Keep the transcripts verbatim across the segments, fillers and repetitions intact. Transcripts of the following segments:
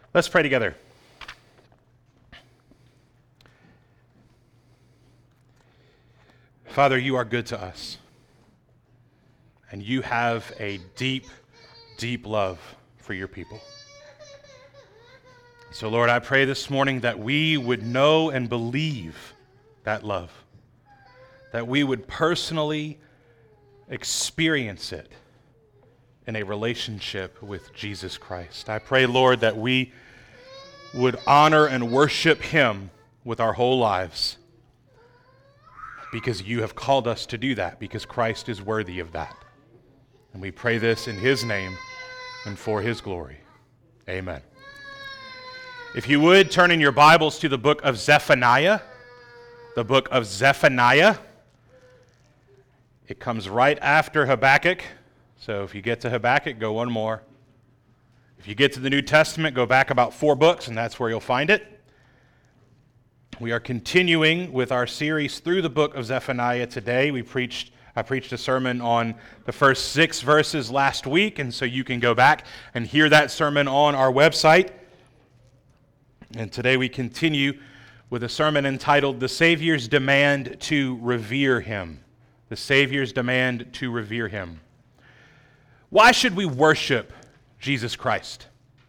Let's pray together. Father, you are good to us, and you have a deep, deep love for your people. So, Lord, I pray this morning that we would know and believe that love, that we would personally experience it in a relationship with Jesus Christ. I pray, Lord, that we would honor and worship him with our whole lives because you have called us to do that, because Christ is worthy of that. And we pray this in his name and for his glory. Amen. If you would, turn in your Bibles to the book of Zephaniah, the book of Zephaniah. It comes right after Habakkuk. So if you get to Habakkuk, go one more. If you get to the New Testament, go back about four books, and that's where you'll find it. We are continuing with our series through the book of Zephaniah today. We preached, I preached a sermon on the first six verses last week, and so you can go back and hear that sermon on our website. And today we continue with a sermon entitled, The Savior's Demand to Revere Him. The Savior's Demand to Revere Him. Why should we worship Jesus Christ?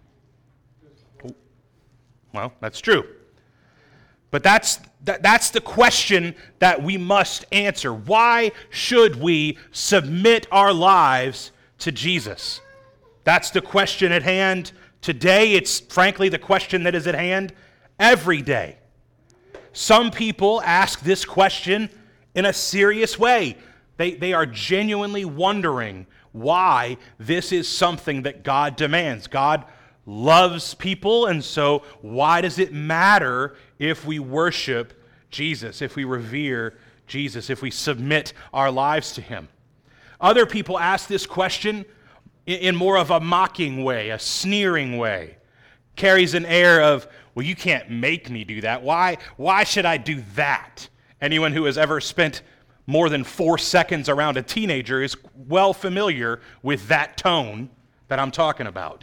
Well, that's true. But that's that, that's the question that we must answer. Why should we submit our lives to Jesus? That's the question at hand today. It's frankly the question that is at hand every day. Some people ask this question in a serious way. They, they are genuinely wondering why this is something that God demands. God loves people, and so why does it matter if we worship Jesus, if we revere Jesus, if we submit our lives to him? Other people ask this question in more of a mocking way, a sneering way. Carries an air of, well, you can't make me do that. Why, why should I do that? Anyone who has ever spent more than four seconds around a teenager is well familiar with that tone that I'm talking about.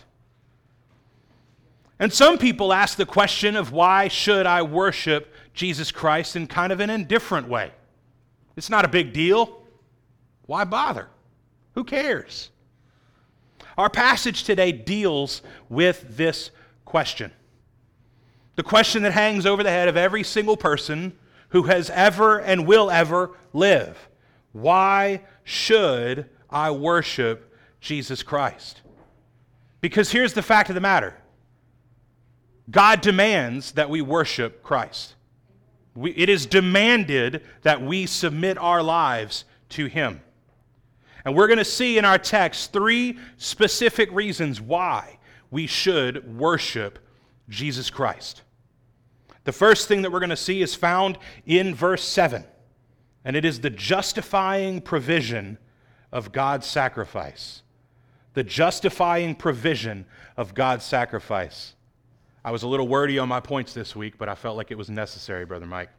And some people ask the question of why should I worship Jesus Christ in kind of an indifferent way? It's not a big deal. Why bother? Who cares? Our passage today deals with this question. The question that hangs over the head of every single person who has ever and will ever live. Why should I worship Jesus Christ? Because here's the fact of the matter. God demands that we worship Christ. We, it is demanded that we submit our lives to him. And we're going to see in our text three specific reasons why we should worship Jesus Christ. The first thing that we're going to see is found in verse seven, and it is the justifying provision of God's sacrifice. The justifying provision of God's sacrifice. I was a little wordy on my points this week, but I felt like it was necessary, Brother Mike.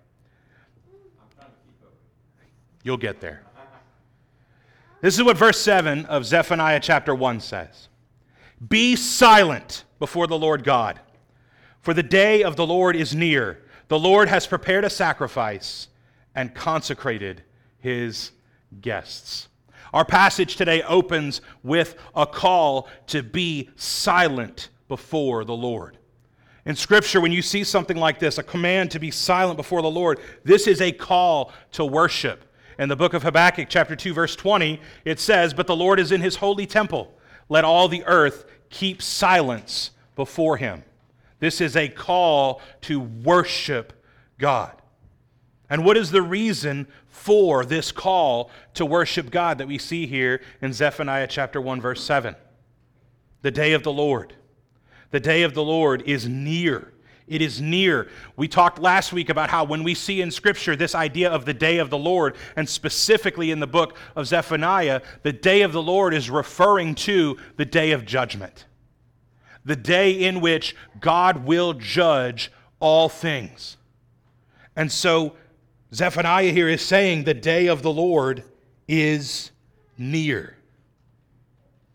You'll get there. This is what verse seven of Zephaniah chapter one says. Be silent before the Lord God, for the day of the Lord is near. The Lord has prepared a sacrifice and consecrated his guests. Our passage today opens with a call to be silent before the Lord. In Scripture, when you see something like this, a command to be silent before the Lord, this is a call to worship. In the book of Habakkuk, chapter two, verse twenty, it says, But the Lord is in his holy temple. Let all the earth keep silence before him. This is a call to worship God. And what is the reason for this call to worship God that we see here in Zephaniah chapter one, verse seven? The day of the Lord. The day of the Lord is near. It is near. We talked last week about how when we see in Scripture this idea of the day of the Lord, and specifically in the book of Zephaniah, the day of the Lord is referring to the day of judgment. The day in which God will judge all things. And so Zephaniah here is saying the day of the Lord is near.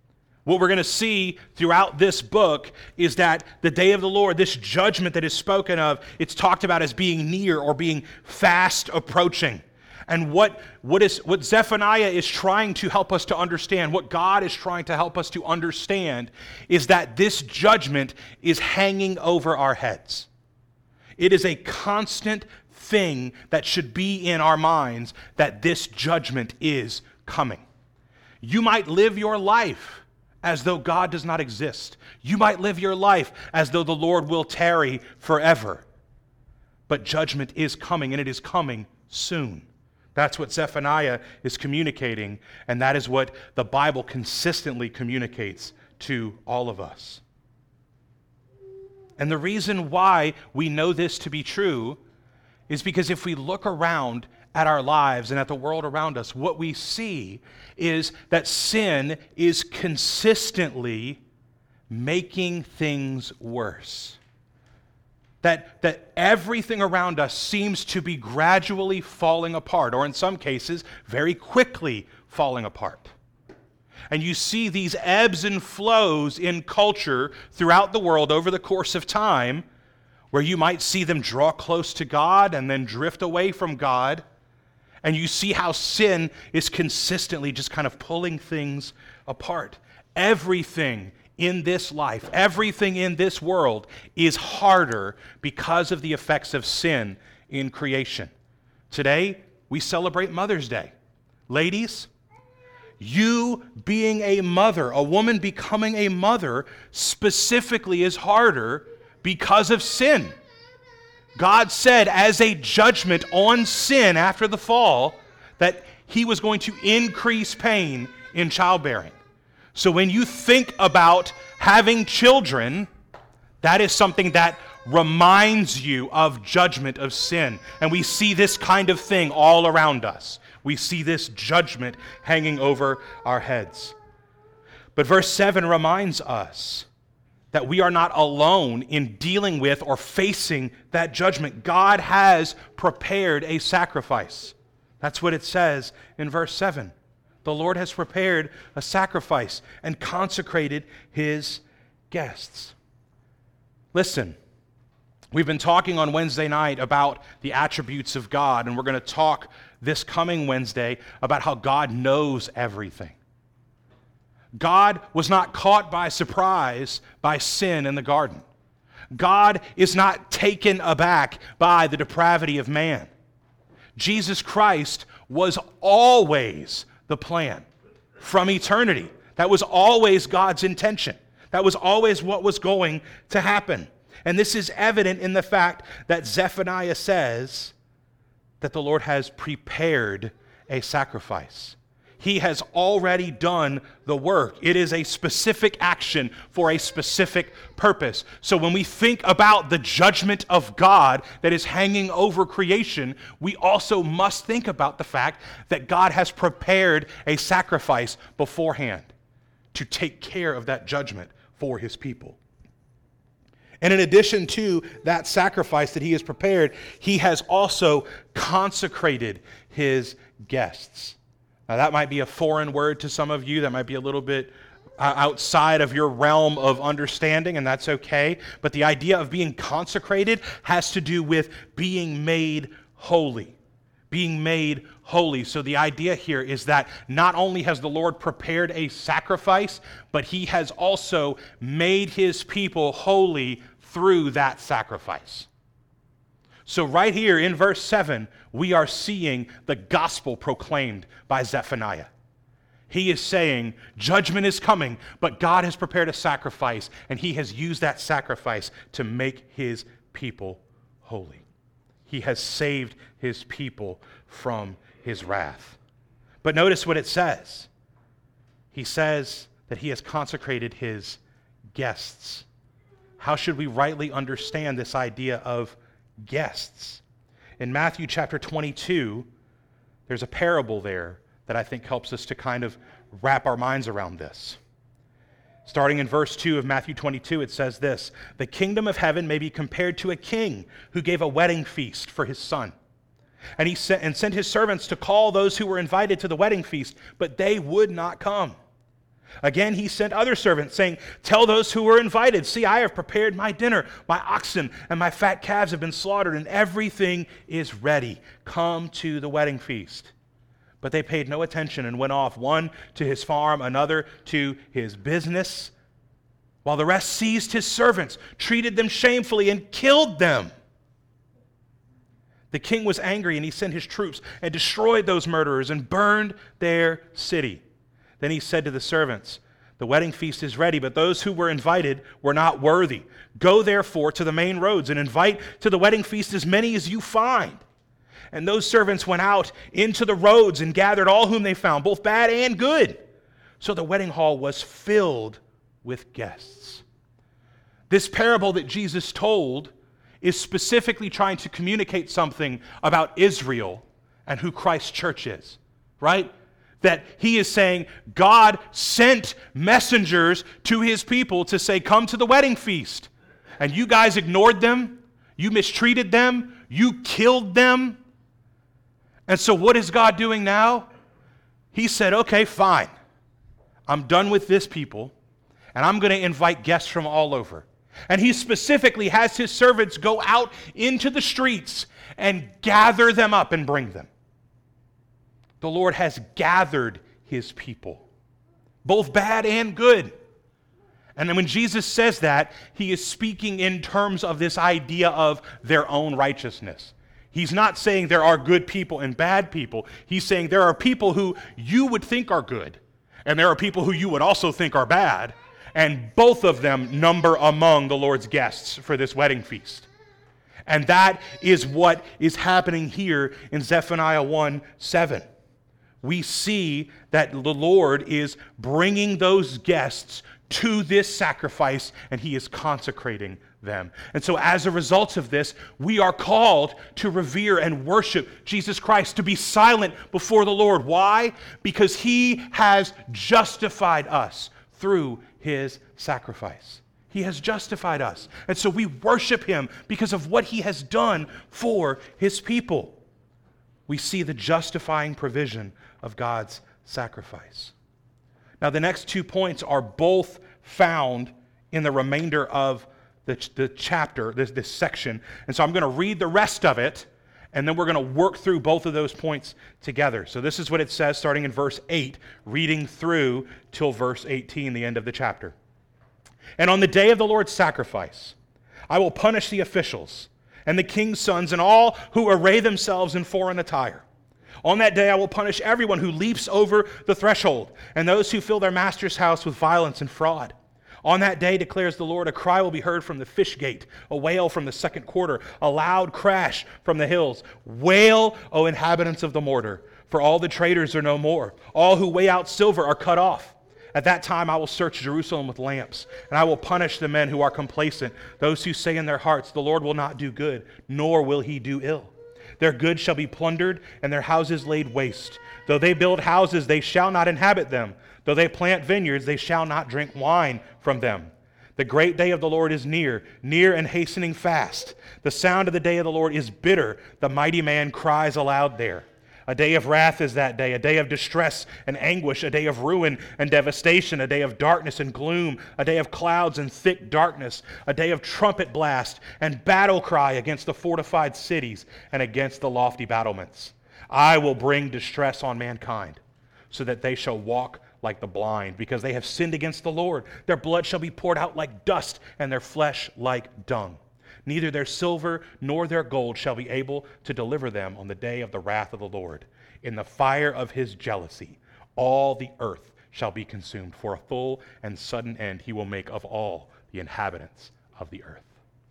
What we're going to see throughout this book is that the day of the Lord, this judgment that is spoken of, it's talked about as being near or being fast approaching. And what, what, is, what Zephaniah is trying to help us to understand, what God is trying to help us to understand, is that this judgment is hanging over our heads. It is a constant thing that should be in our minds that this judgment is coming. You might live your life as though God does not exist. You might live your life as though the Lord will tarry forever. But judgment is coming, and it is coming soon. That's what Zephaniah is communicating, and that is what the Bible consistently communicates to all of us. And the reason why we know this to be true is because if we look around at our lives and at the world around us, what we see is that sin is consistently making things worse. That, that everything around us seems to be gradually falling apart, or in some cases, very quickly falling apart. And you see these ebbs and flows in culture throughout the world over the course of time, where you might see them draw close to God and then drift away from God. And you see how sin is consistently just kind of pulling things apart. Everything in this life, everything in this world is harder because of the effects of sin in creation. Today, we celebrate Mother's Day. Ladies, you being a mother, a woman becoming a mother specifically is harder because of sin. God said as a judgment on sin after the fall that he was going to increase pain in childbearing. So when you think about having children, that is something that reminds you of judgment of sin. And we see this kind of thing all around us. We see this judgment hanging over our heads. But verse seven reminds us that we are not alone in dealing with or facing that judgment. God has prepared a sacrifice. That's what it says in verse seven. The Lord has prepared a sacrifice and consecrated his guests. Listen, we've been talking on Wednesday night about the attributes of God, and we're going to talk this coming Wednesday about how God knows everything. God was not caught by surprise by sin in the garden. God is not taken aback by the depravity of man. Jesus Christ was always the plan from eternity. That was always God's intention. That was always what was going to happen. And this is evident in the fact that Zephaniah says that the Lord has prepared a sacrifice. He has already done the work. It is a specific action for a specific purpose. So when we think about the judgment of God that is hanging over creation, we also must think about the fact that God has prepared a sacrifice beforehand to take care of that judgment for his people. And in addition to that sacrifice that he has prepared, he has also consecrated his guests. Now, that might be a foreign word to some of you. That might be a little bit uh, outside of your realm of understanding, and that's okay. But the idea of being consecrated has to do with being made holy. Being made holy. So the idea here is that not only has the Lord prepared a sacrifice, but he has also made his people holy through that sacrifice. So right here in verse seven, we are seeing the gospel proclaimed by Zephaniah. He is saying, judgment is coming, but God has prepared a sacrifice, and he has used that sacrifice to make his people holy. He has saved his people from his wrath. But notice what it says. He says that he has consecrated his guests. How should we rightly understand this idea of guests? In Matthew chapter twenty-two, there's a parable there that I think helps us to kind of wrap our minds around this. Starting in verse two of Matthew twenty-two, it says this: "The kingdom of heaven may be compared to a king who gave a wedding feast for his son. And he sent, and sent his servants to call those who were invited to the wedding feast, but they would not come. Again, he sent other servants, saying, tell those who were invited, see, I have prepared my dinner. My oxen and my fat calves have been slaughtered, and everything is ready. Come to the wedding feast. But they paid no attention and went off, one to his farm, another to his business, while the rest seized his servants, treated them shamefully, and killed them. The king was angry, and he sent his troops and destroyed those murderers and burned their city. Then he said to the servants, the wedding feast is ready, but those who were invited were not worthy. Go therefore to the main roads and invite to the wedding feast as many as you find. And those servants went out into the roads and gathered all whom they found, both bad and good. So the wedding hall was filled with guests. This parable that Jesus told is specifically trying to communicate something about Israel and who Christ's church is, right? That he is saying God sent messengers to his people to say, come to the wedding feast. And you guys ignored them. You mistreated them. You killed them. And so what is God doing now? He said, okay, fine. I'm done with this people, and I'm going to invite guests from all over. And he specifically has his servants go out into the streets and gather them up and bring them. The Lord has gathered his people, both bad and good. And then when Jesus says that, he is speaking in terms of this idea of their own righteousness. He's not saying there are good people and bad people. He's saying there are people who you would think are good, and there are people who you would also think are bad, and both of them number among the Lord's guests for this wedding feast. And that is what is happening here in Zephaniah one seven. We see that the Lord is bringing those guests to this sacrifice, and he is consecrating them. And so as a result of this, we are called to revere and worship Jesus Christ, to be silent before the Lord. Why? Because he has justified us through his sacrifice. He has justified us. And so we worship him because of what he has done for his people. We see the justifying provision of God's sacrifice. Now, the next two points are both found in the remainder of the, the chapter, this, this section. And so I'm going to read the rest of it, and then we're going to work through both of those points together. So this is what it says, starting in verse eight, reading through till verse eighteen, the end of the chapter. And on the day of the Lord's sacrifice, I will punish the officials and the king's sons and all who array themselves in foreign attire. On that day I will punish everyone who leaps over the threshold, and those who fill their master's house with violence and fraud. On that day, declares the Lord, a cry will be heard from the fish gate, a wail from the second quarter, a loud crash from the hills. Wail, O inhabitants of the mortar, for all the traders are no more. All who weigh out silver are cut off. At that time I will search Jerusalem with lamps, and I will punish the men who are complacent, those who say in their hearts, the Lord will not do good, nor will he do ill. Their goods shall be plundered, and their houses laid waste. Though they build houses, they shall not inhabit them. Though they plant vineyards, they shall not drink wine from them. The great day of the Lord is near, near and hastening fast. The sound of the day of the Lord is bitter. The mighty man cries aloud there. A day of wrath is that day, a day of distress and anguish, a day of ruin and devastation, a day of darkness and gloom, a day of clouds and thick darkness, a day of trumpet blast and battle cry against the fortified cities and against the lofty battlements. I will bring distress on mankind, so that they shall walk like the blind, because they have sinned against the Lord. Their blood shall be poured out like dust, and their flesh like dung. Neither their silver nor their gold shall be able to deliver them on the day of the wrath of the Lord. In the fire of his jealousy, all the earth shall be consumed. For a full and sudden end he will make of all the inhabitants of the earth.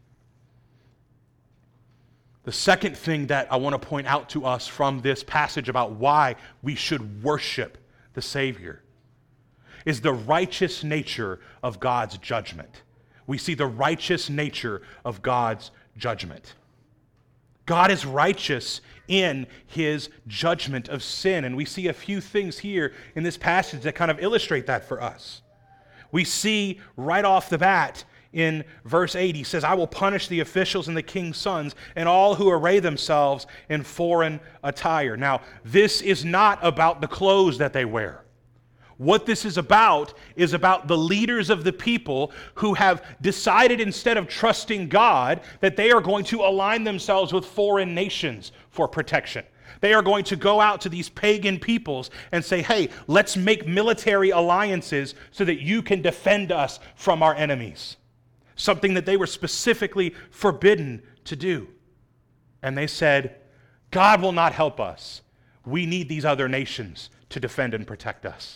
The second thing that I want to point out to us from this passage about why we should worship the Savior is the righteous nature of God's judgment. We see the righteous nature of God's judgment. God is righteous in his judgment of sin, and we see a few things here in this passage that kind of illustrate that for us. We see right off the bat in verse eight, he says, I will punish the officials and the king's sons and all who array themselves in foreign attire. Now, this is not about the clothes that they wear What this is about is about the leaders of the people who have decided, instead of trusting God, that they are going to align themselves with foreign nations for protection. They are going to go out to these pagan peoples and say, hey, let's make military alliances so that you can defend us from our enemies. Something that they were specifically forbidden to do. And they said, God will not help us. We need these other nations to defend and protect us.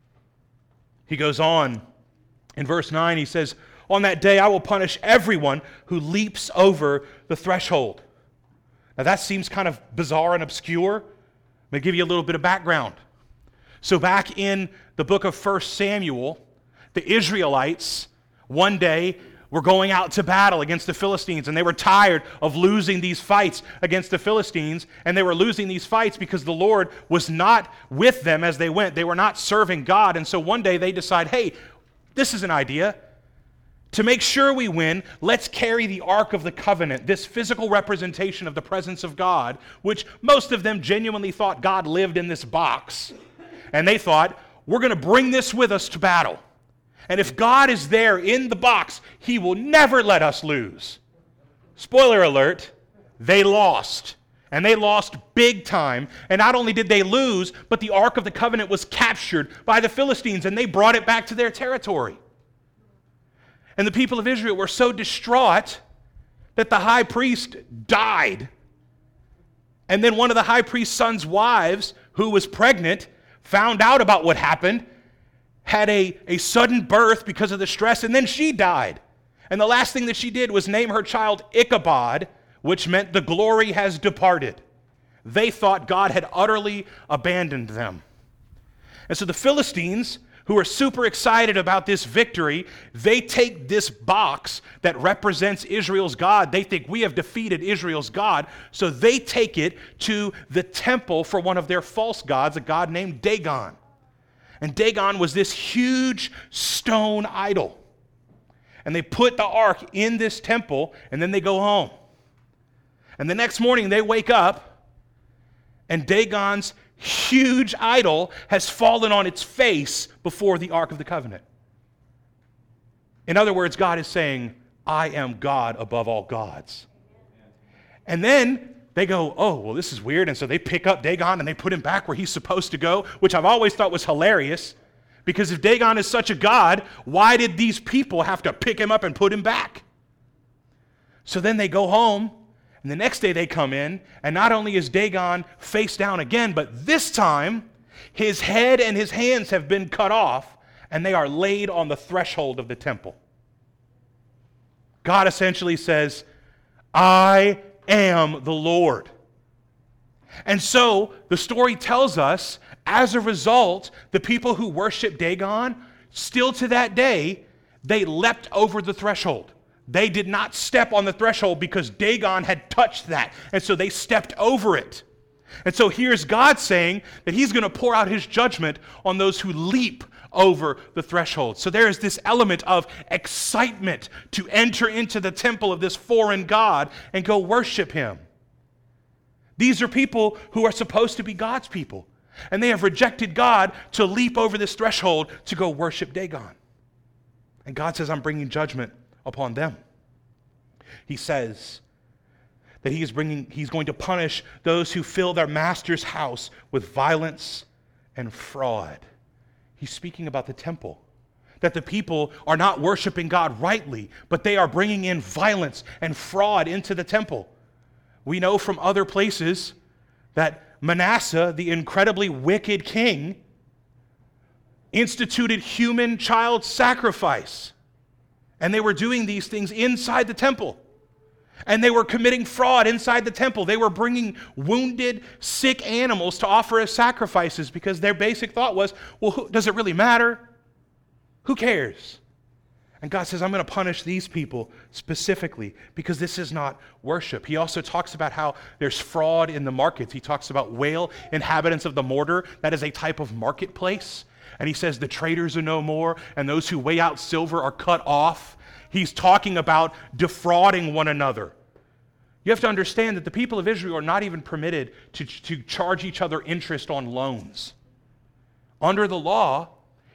He goes on in verse nine, he says, on that day I will punish everyone who leaps over the threshold. Now that seems kind of bizarre and obscure. Let me give you a little bit of background. So back in the book of First Samuel, the Israelites one day were going out to battle against the Philistines, and they were tired of losing these fights against the Philistines, and they were losing these fights because the Lord was not with them as they went. They were not serving God, and so one day they decide, hey, this is an idea. To make sure we win, let's carry the Ark of the Covenant, this physical representation of the presence of God, which most of them genuinely thought God lived in this box, and they thought, we're going to bring this with us to battle. And if God is there in the box, he will never let us lose. Spoiler alert, they lost. And they lost big time. And not only did they lose, but the Ark of the Covenant was captured by the Philistines, and they brought it back to their territory. And the people of Israel were so distraught that the high priest died. And then one of the high priest's son's wives, who was pregnant, found out about what happened, had a, a sudden birth because of the stress, and then she died. And the last thing that she did was name her child Ichabod, which meant the glory has departed. They thought God had utterly abandoned them. And so the Philistines, who are super excited about this victory, they take this box that represents Israel's God. They think we have defeated Israel's God, so they take it to the temple for one of their false gods, a god named Dagon. And Dagon was this huge stone idol. And they put the ark in this temple, and then they go home. And the next morning they wake up, and Dagon's huge idol has fallen on its face before the Ark of the Covenant. In other words, God is saying, I am God above all gods. And then they go, oh, well, this is weird. And so they pick up Dagon and they put him back where he's supposed to go, which I've always thought was hilarious. Because if Dagon is such a god, why did these people have to pick him up and put him back? So then they go home, and the next day they come in, and not only is Dagon face down again, but this time his head and his hands have been cut off, and they are laid on the threshold of the temple. God essentially says, I am the Lord. And so the story tells us, as a result, the people who worship Dagon, still to that day, they leapt over the threshold. They did not step on the threshold because Dagon had touched that. And so they stepped over it. And so here's God saying that he's going to pour out his judgment on those who leap over the threshold. So there is this element of excitement to enter into the temple of this foreign god and go worship him. These are people who are supposed to be God's people. And they have rejected God to leap over this threshold to go worship Dagon. And God says, I'm bringing judgment upon them. He says that he is bringing, he's going to punish those who fill their master's house with violence and fraud. He's speaking about the temple. That the people are not worshiping God rightly, but they are bringing in violence and fraud into the temple. We know from other places that Manasseh, the incredibly wicked king, instituted human child sacrifice. And they were doing these things inside the temple. And they were committing fraud inside the temple. They were bringing wounded, sick animals to offer as sacrifices because their basic thought was, well, who, does it really matter? Who cares? And God says, I'm going to punish these people specifically because this is not worship. He also talks about how there's fraud in the markets. He talks about whale inhabitants of the mortar. That is a type of marketplace. And he says the traders are no more, and those who weigh out silver are cut off. He's talking about defrauding one another. You have to understand that the people of Israel are not even permitted to, to charge each other interest on loans. Under the law,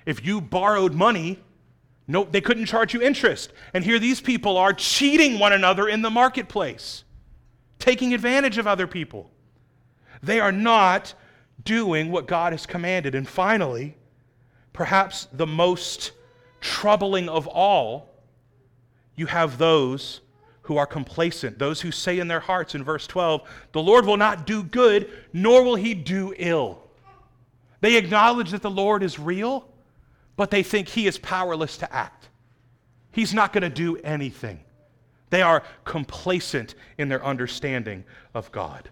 If you borrowed money, no, they couldn't charge you interest. And here these people are cheating one another in the marketplace, taking advantage of other people. They are not doing what God has commanded. And finally, perhaps the most troubling of all, you have those who are complacent, those who say in their hearts in verse twelve, the Lord will not do good, nor will he do ill. They acknowledge that the Lord is real, but they think he is powerless to act. He's not going to do anything. They are complacent in their understanding of God.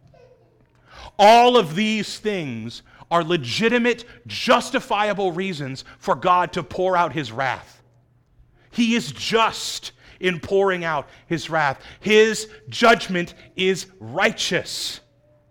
All of these things are legitimate, justifiable reasons for God to pour out his wrath. He is just in pouring out his wrath. His judgment is righteous.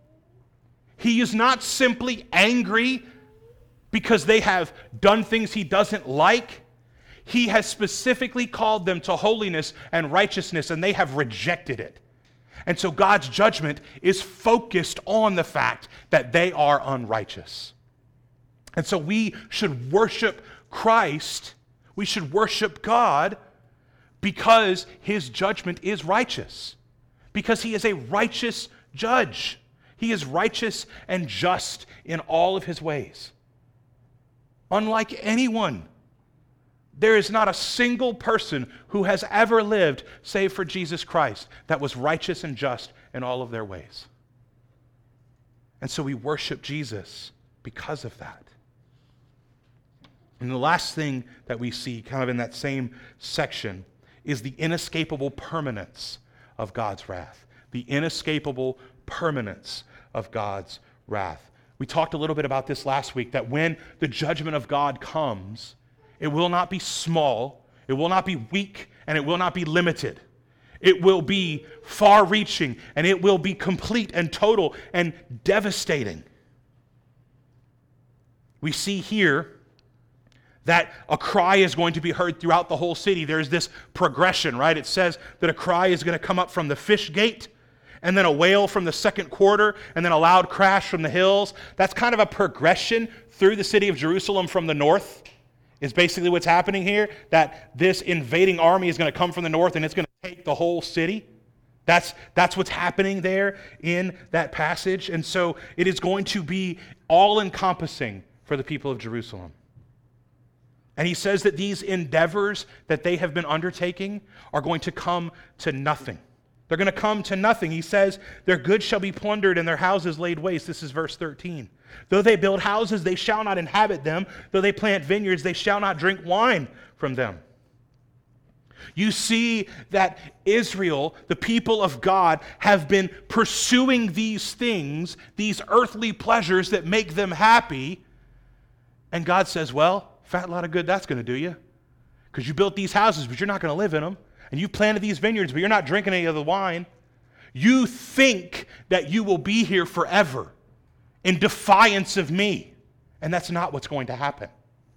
He is not simply angry because they have done things he doesn't like. He has specifically called them to holiness and righteousness, and they have rejected it. And so God's judgment is focused on the fact that they are unrighteous. And so we should worship Christ, we should worship God because his judgment is righteous, because he is a righteous judge. He is righteous and just in all of his ways. Unlike anyone, there is not a single person who has ever lived, save for Jesus Christ, that was righteous and just in all of their ways. And so we worship Jesus because of that. And the last thing that we see, kind of in that same section, is the inescapable permanence of God's wrath. The inescapable permanence of God's wrath. We talked a little bit about this last week, that when the judgment of God comes, it will not be small, it will not be weak, and it will not be limited. It will be far-reaching, and it will be complete and total and devastating. We see here that a cry is going to be heard throughout the whole city. There's this progression, right? It says that a cry is going to come up from the fish gate, and then a wail from the second quarter, and then a loud crash from the hills. That's kind of a progression through the city of Jerusalem from the north, is basically what's happening here, that this invading army is going to come from the north, and it's going to take the whole city. That's, that's what's happening there in that passage. And so it is going to be all-encompassing for the people of Jerusalem. And he says that these endeavors that they have been undertaking are going to come to nothing. They're going to come to nothing. He says, their goods shall be plundered and their houses laid waste. This is verse thirteen. Though they build houses, they shall not inhabit them. Though they plant vineyards, they shall not drink wine from them. You see that Israel, the people of God, have been pursuing these things, these earthly pleasures that make them happy. And God says, well, fat lot of good that's going to do you. Because you built these houses, but you're not going to live in them. And you've planted these vineyards, but you're not drinking any of the wine. You think that you will be here forever in defiance of me. And that's not what's going to happen.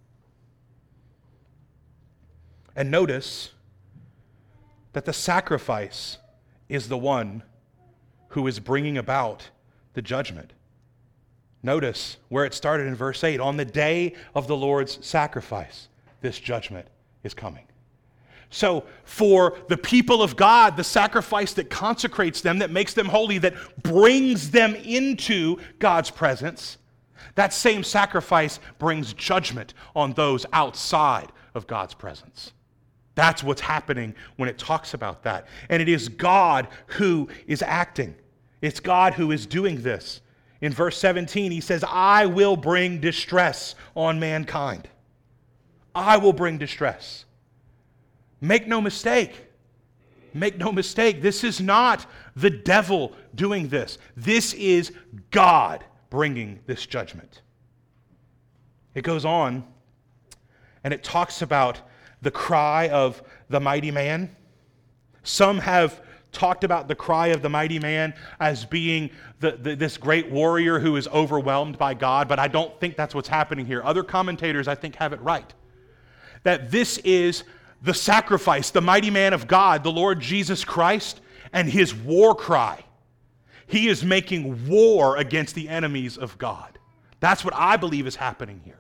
And notice that the sacrifice is the one who is bringing about the judgment. Notice where it started in verse eight. On the day of the Lord's sacrifice, this judgment is coming. So for the people of God, the sacrifice that consecrates them, that makes them holy, that brings them into God's presence, that same sacrifice brings judgment on those outside of God's presence. That's what's happening when it talks about that. And it is God who is acting. It's God who is doing this. In verse seventeen, he says, I will bring distress on mankind. I will bring distress. Make no mistake. Make no mistake. This is not the devil doing this. This is God bringing this judgment. It goes on, and it talks about the cry of the mighty man. Some have talked about the cry of the mighty man as being the, the, this great warrior who is overwhelmed by God, but I don't think that's what's happening here. Other commentators, I think, have it right. That this is the sacrifice, the mighty man of God, the Lord Jesus Christ, and his war cry. He is making war against the enemies of God. That's what I believe is happening here.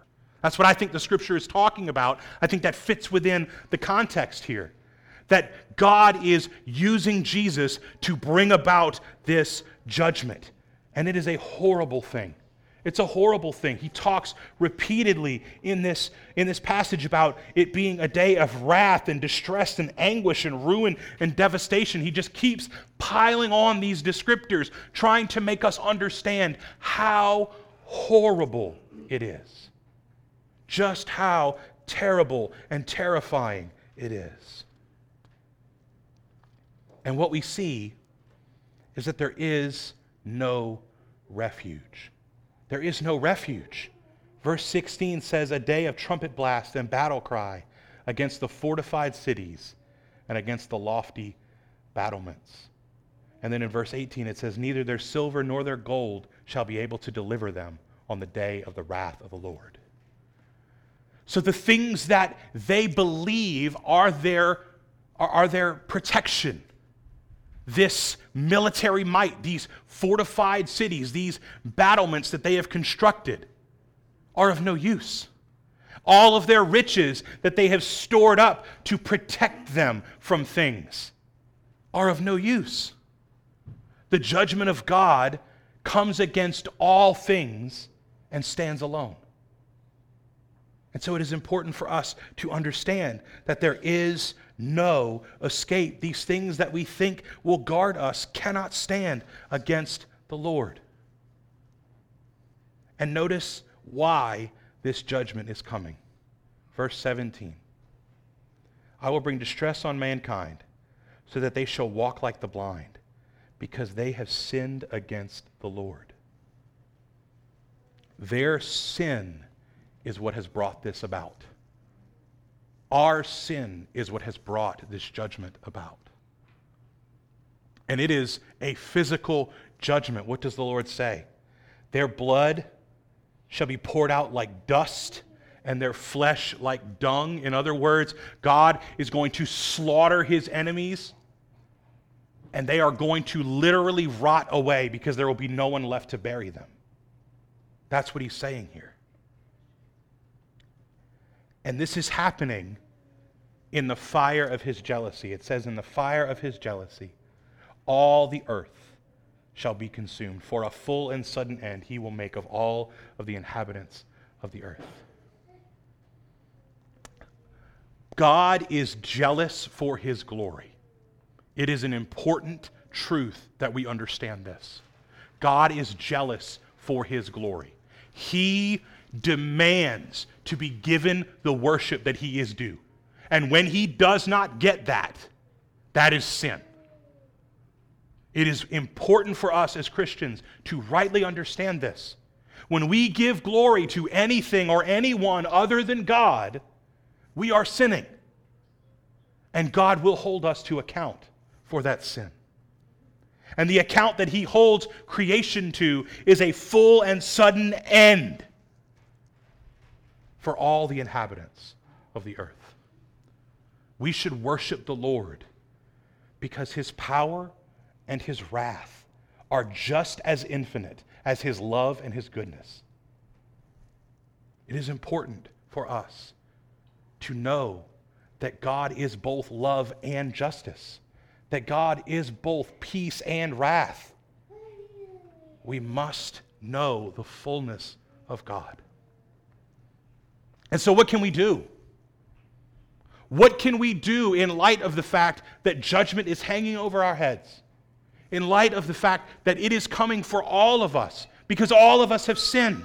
That's what I think the scripture is talking about. I think that fits within the context here. That God is using Jesus to bring about this judgment. And it is a horrible thing. It's a horrible thing. He talks repeatedly in this, in this passage about it being a day of wrath and distress and anguish and ruin and devastation. He just keeps piling on these descriptors, trying to make us understand how horrible it is. Just how terrible and terrifying it is. And what we see is that there is no refuge. There is no refuge. Verse sixteen says, a day of trumpet blast and battle cry against the fortified cities and against the lofty battlements. And then in verse eighteen it says, neither their silver nor their gold shall be able to deliver them on the day of the wrath of the Lord. So the things that they believe are their, are, are their protection, this military might, these fortified cities, these battlements that they have constructed, are of no use. All of their riches that they have stored up to protect them from things are of no use. The judgment of God comes against all things and stands alone. And so it is important for us to understand that there is no escape. These things that we think will guard us cannot stand against the Lord. And notice why this judgment is coming. Verse seventeen. I will bring distress on mankind, so that they shall walk like the blind, because they have sinned against the Lord. Their sin is what has brought this about. Our sin is what has brought this judgment about. And it is a physical judgment. What does the Lord say? Their blood shall be poured out like dust, and their flesh like dung. In other words, God is going to slaughter his enemies, and they are going to literally rot away because there will be no one left to bury them. That's what he's saying here. And this is happening in the fire of his jealousy. It says, in the fire of his jealousy, all the earth shall be consumed. For a full and sudden end he will make of all of the inhabitants of the earth. God is jealous for his glory. It is an important truth that we understand this. God is jealous for his glory. He demands to be given the worship that he is due. And when he does not get that, that is sin. It is important for us as Christians to rightly understand this. When we give glory to anything or anyone other than God, we are sinning. And God will hold us to account for that sin. And the account that he holds creation to is a full and sudden end for all the inhabitants of the earth. We should worship the Lord because his power and his wrath are just as infinite as his love and his goodness. It is important for us to know that God is both love and justice, that God is both peace and wrath. We must know the fullness of God. And so what can we do? What can we do in light of the fact that judgment is hanging over our heads? In light of the fact that it is coming for all of us, because all of us have sinned?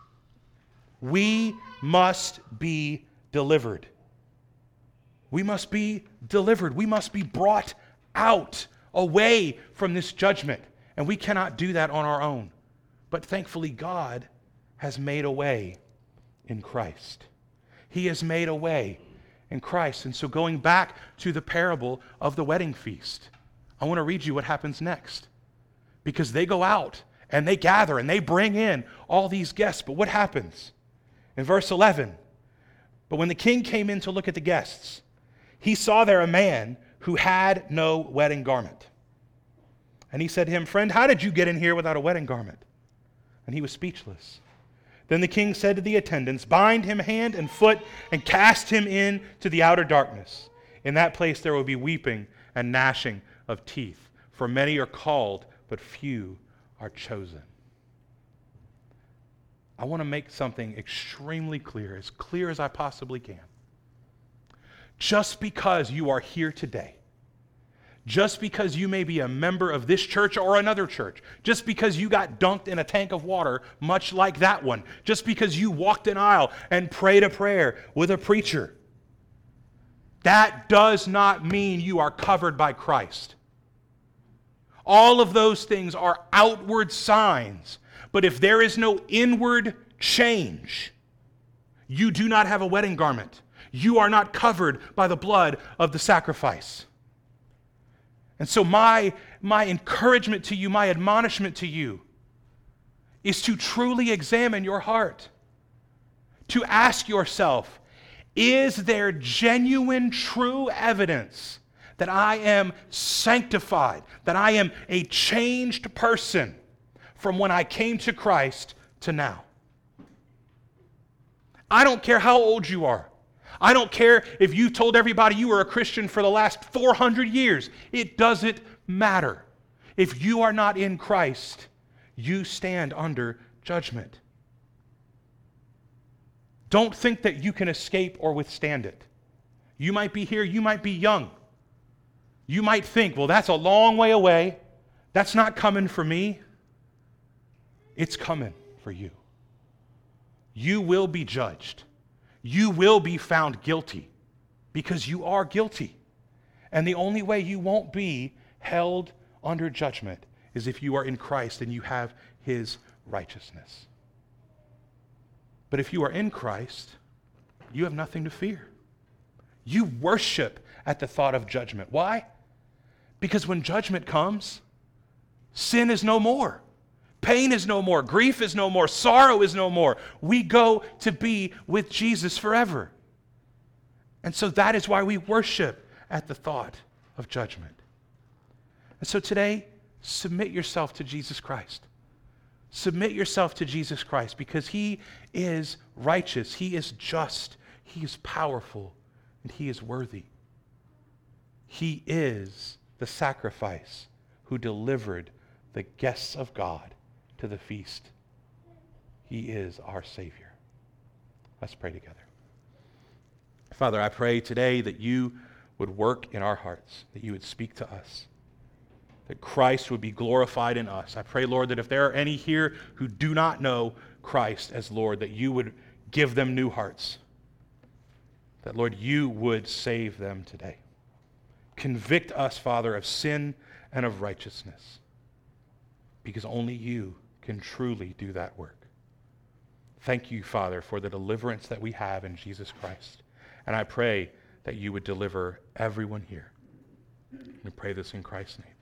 We must be delivered. We must be delivered. We must be brought out, away from this judgment. And we cannot do that on our own. But thankfully, God has made a way in Christ. He has made a way in Christ. And so going back to the parable of the wedding feast, I want to read you what happens next. Because they go out and they gather and they bring in all these guests. But what happens? In verse eleven, but when the king came in to look at the guests, he saw there a man who had no wedding garment. And he said to him, friend, how did you get in here without a wedding garment? And he was speechless. Then the king said to the attendants, "Bind him hand and foot and cast him into the outer darkness. In that place there will be weeping and gnashing of teeth, for many are called, but few are chosen." I want to make something extremely clear, as clear as I possibly can. Just because you are here today, just because you may be a member of this church or another church, just because you got dunked in a tank of water, much like that one, just because you walked an aisle and prayed a prayer with a preacher, that does not mean you are covered by Christ. All of those things are outward signs, but if there is no inward change, you do not have a wedding garment. You are not covered by the blood of the sacrifice. And so my, my encouragement to you, my admonishment to you, is to truly examine your heart. To ask yourself, is there genuine, true evidence that I am sanctified, that I am a changed person from when I came to Christ to now? I don't care how old you are. I don't care if you told everybody you were a Christian for the last four hundred years. It doesn't matter. If you are not in Christ, you stand under judgment. Don't think that you can escape or withstand it. You might be here, you might be young. You might think, well, that's a long way away. That's not coming for me. It's coming for you. You will be judged. You will be found guilty because you are guilty. And the only way you won't be held under judgment is if you are in Christ and you have His righteousness. But if you are in Christ, you have nothing to fear. You worship at the thought of judgment. Why? Because when judgment comes, sin is no more. Pain is no more. Grief is no more. Sorrow is no more. We go to be with Jesus forever. And so that is why we worship at the thought of judgment. And so today, submit yourself to Jesus Christ. Submit yourself to Jesus Christ because He is righteous, He is just, He is powerful, and He is worthy. He is the sacrifice who delivered the guests of God to the feast. He is our Savior. Let's pray together. Father, I pray today that You would work in our hearts, that You would speak to us, that Christ would be glorified in us. I pray, Lord, that if there are any here who do not know Christ as Lord, that You would give them new hearts, that, Lord, You would save them today. Convict us, Father, of sin and of righteousness, because only You can truly do that work. Thank You, Father, for the deliverance that we have in Jesus Christ. And I pray that You would deliver everyone here. We pray this in Christ's name.